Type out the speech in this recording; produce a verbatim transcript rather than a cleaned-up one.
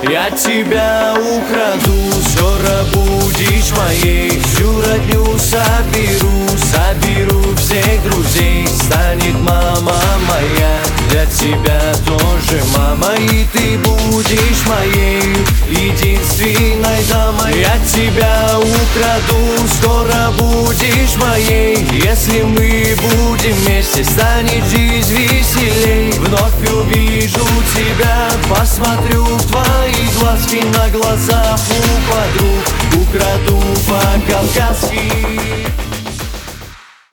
Я тебя украду, скоро будешь моей. Всю родню соберу, соберу всех друзей. Станет мама моя, для тебя тоже мама. И ты будешь моей единственной дамой. Я тебя украду, скоро будешь моей. Если мы будем вместе, станет жизнь веселей. Вновь увижу тебя, посмотрю в твои глазки, на глазах упаду.